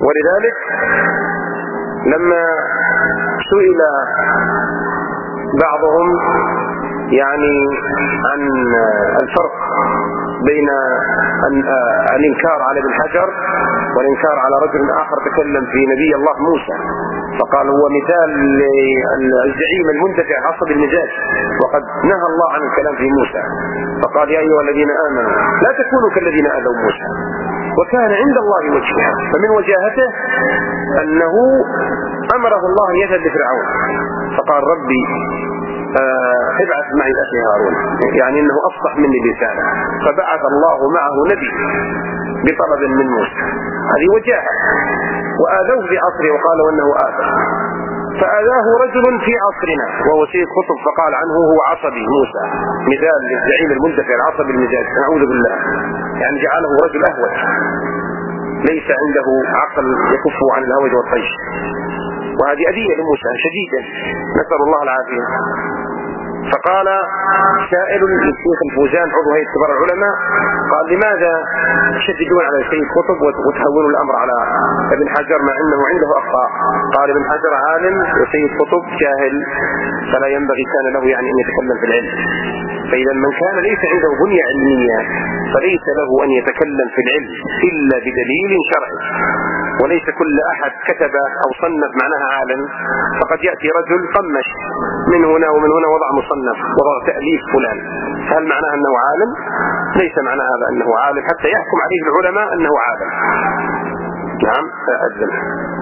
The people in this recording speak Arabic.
ولذلك لما سئل بعضهم يعني عن الفرق بين الإنكار على ابن حجر والإنكار على رجل آخر تكلم في نبي الله موسى، فقال هو مثال الزعيم المندفع عصب المزاج، وقد نهى الله عن الكلام في موسى، فقال يا أيها الذين آمنوا لا تكونوا كالذين آذوا موسى وكان عند الله وجيها. فمن وجاهته أنه أمره الله أن يذهب لفرعون، فقال ربي ابعث معي أخي هارون، يعني أنه أفصح مني لسانه، فبعث الله معه نبي بطلب من موسى. هذه وجاهة. وآذوه في عصره وقالوا أنه آذى، فآذاه رجل في عصرنا وهو سيد قطب فقال عنه هو عصبي موسى، مثال للزعيم المندفع العصبي المزاج، نعوذ بالله، يعني جعله رجل أهوج ليس عنده عقل يكف عن الهوج والطيش. وهذه أذية لموسى شديدة، نسأل الله العافية. فقال سائل للشيخ الفوزان عضو هيئة كبار العلماء، قال لماذا تشددون على السيد قطب وتهونوا الأمر على ابن حجر مع أنه عنده أخطاء؟ قال ابن حجر عالم وسيد قطب جاهل، فلا ينبغي كان له يعني أن يتكلم في العلم. فإذا من كان ليس عنده بنية علمية فليس له أن يتكلم في العلم إلا بدليل شرعي، وليس كل أحد كتب أو صنف معناها عالم. فقد يأتي رجل قمش من هنا ومن هنا وضع مصنف وضع تأليف فلان، فهل معناها أنه عالم؟ ليس معنى هذا أنه عالم حتى يحكم عليه العلماء أنه عالم. نعم أذن.